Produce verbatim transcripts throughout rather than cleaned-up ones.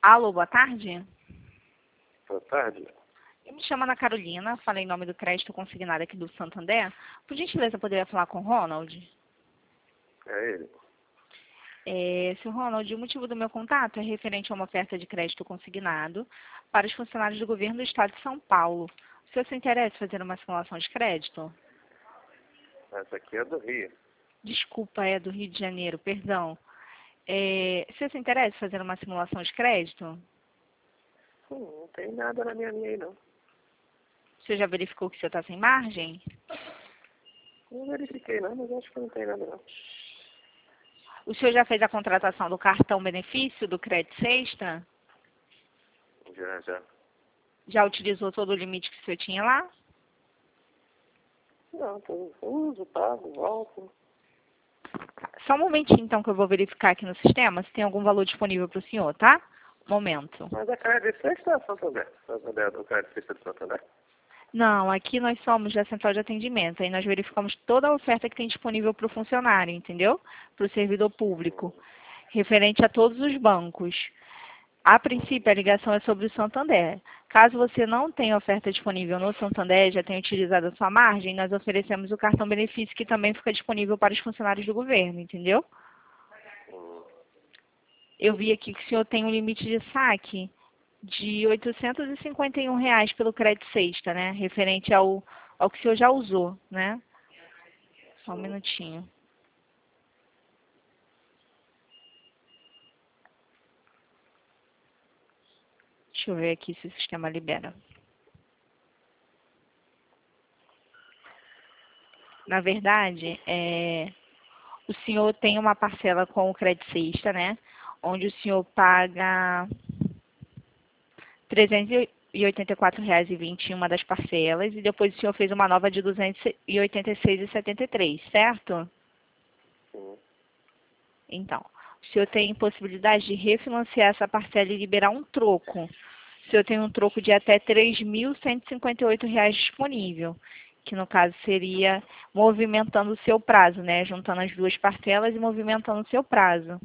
Alô, boa tarde. Boa tarde. Eu me chamo Ana Carolina, falei em nome do crédito consignado aqui do Santander. Por gentileza, eu poderia falar com o Ronald? É ele. É, seu Ronald, o motivo do meu contato é referente a uma oferta de crédito consignado para os funcionários do governo do estado de São Paulo. O senhor se interessa em fazer uma simulação de crédito? Essa aqui é do Rio. Desculpa, é do Rio de Janeiro, perdão. É, o senhor se interessa em fazer uma simulação de crédito? Hum, não tem nada na minha linha aí, não. O senhor já verificou que o senhor está sem margem? Não verifiquei, não, mas acho que não tem nada, não. O senhor já fez a contratação do cartão benefício do Crédito Sexta? Já, já. Já utilizou todo o limite que o senhor tinha lá? Não, tô, uso, pago, volto. Só um momentinho, então, que eu vou verificar aqui no sistema se tem algum valor disponível para o senhor, tá? Momento. Mas a Crédito Sexta é Santander. Santander, do Crédito Sexta de Santander. Não, aqui nós somos da central de atendimento. Aí nós verificamos toda a oferta que tem disponível para o funcionário, entendeu? Para o servidor público, referente a todos os bancos. A princípio, a ligação é sobre o Santander. Caso você não tenha oferta disponível no Santander, já tenha utilizado a sua margem, nós oferecemos o cartão benefício que também fica disponível para os funcionários do governo, entendeu? Eu vi aqui que o senhor tem um limite de saque de oitocentos e cinquenta e um reais pelo Crédito Sexta, né? Referente ao, ao que o senhor já usou, né? Só um minutinho. Deixa eu ver aqui se o sistema libera. Na verdade, é, o senhor tem uma parcela com o Crédito Sexta, né? Onde o senhor paga trezentos e oitenta e quatro reais e vinte em uma das parcelas e depois o senhor fez uma nova de duzentos e oitenta e seis reais e setenta e três centavos, certo? Sim. Então, o senhor tem possibilidade de refinanciar essa parcela e liberar um troco. O senhor tem um troco de até três mil cento e cinquenta e oito reais disponível, que no caso seria movimentando o seu prazo, né? Juntando as duas parcelas e movimentando o seu prazo.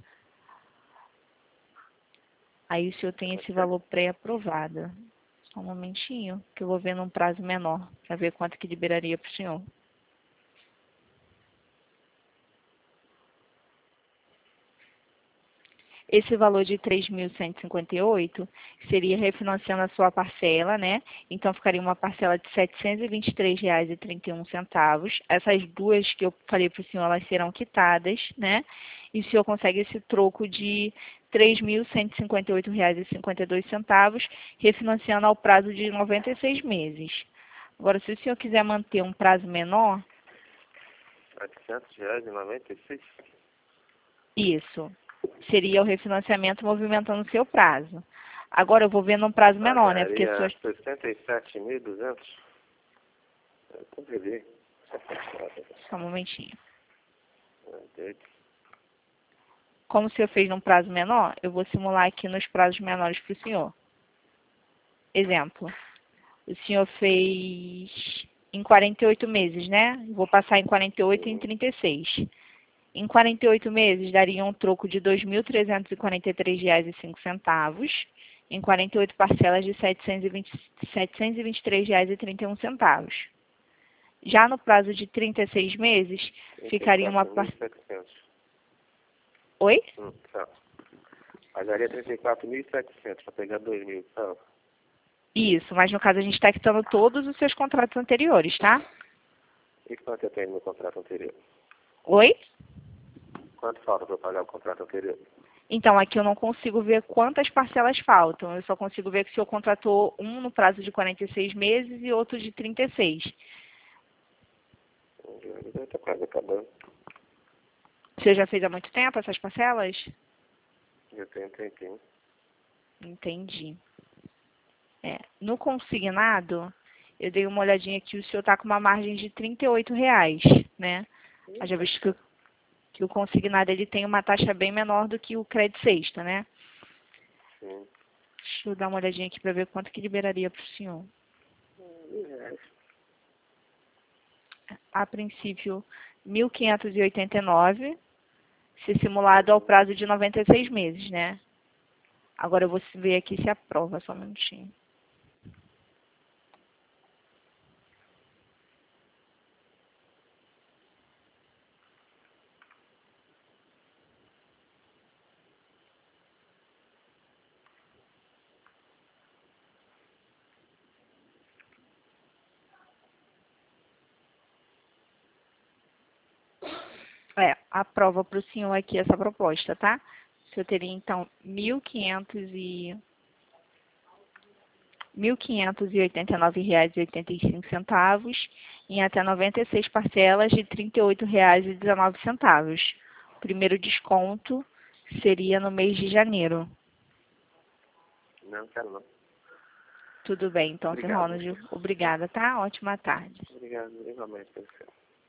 Aí o senhor tem esse valor pré-aprovado. Só um momentinho, que eu vou ver num prazo menor, para ver quanto que liberaria para o senhor. Esse valor de três mil cento e cinquenta e oito seria refinanciando a sua parcela, né? Então ficaria uma parcela de setecentos e vinte e três reais e trinta e um centavos. Essas duas que eu falei para o senhor, elas serão quitadas, né? E o senhor consegue esse troco de três mil cento e cinquenta e oito reais e cinquenta e dois centavos, refinanciando ao prazo de noventa e seis meses. Agora, se o senhor quiser manter um prazo menor, setecentos reais e noventa e seis. isso seria o refinanciamento movimentando o seu prazo. Agora eu vou ver num prazo menor, né? Porque Pagaria sua... sessenta e sete mil e duzentos. Eu tô bebê. Só um momentinho. Entendi. Como o senhor fez num prazo menor, eu vou simular aqui nos prazos menores para o senhor. Exemplo, o senhor fez em quarenta e oito meses, né? Vou passar em quarenta e oito e em trinta e seis. Em quarenta e oito meses, daria um troco de dois mil trezentos e quarenta e três reais e cinco centavos, em quarenta e oito parcelas de setecentos e vinte, setecentos e vinte e três reais e trinta e um centavos. Já no prazo de trinta e seis meses, ficaria uma parcela... Oi? Hum, tá. Pagaria trinta e quatro mil e setecentos para pegar dois mil, tá? Isso, mas no caso a gente está quitando todos os seus contratos anteriores, tá? E quanto eu tenho no meu contrato anterior? Oi? Quanto falta para eu pagar o contrato anterior? Então, aqui eu não consigo ver quantas parcelas faltam. Eu só consigo ver que o senhor contratou um no prazo de quarenta e seis meses e outro de trinta e seis. Já está quase acabando. O senhor já fez há muito tempo essas parcelas? Já tem um tempinho. Entendi. É, no consignado, eu dei uma olhadinha aqui, o senhor está com uma margem de trinta e oito reais, né? Eu já visto que, o- que o consignado ele tem uma taxa bem menor do que o Crédito Sexta, né? Sim. Deixa eu dar uma olhadinha aqui para ver quanto que liberaria para o senhor. Mil reais. A princípio, mil quinhentos e oitenta e nove, se simulado ao prazo de noventa e seis meses, né? Agora eu vou ver aqui se aprova, só um minutinho. É, aprova para o senhor aqui essa proposta, tá? O senhor teria, então, mil e quinhentos e... mil quinhentos e oitenta e nove reais e oitenta e cinco centavos em até noventa e seis parcelas de trinta e oito reais e dezenove centavos. O primeiro desconto seria no mês de janeiro. Não, quero não. Tudo bem, então, senhor Obrigado. Ronald. Obrigada, tá? Ótima tarde. Obrigado, igualmente, pelo seu.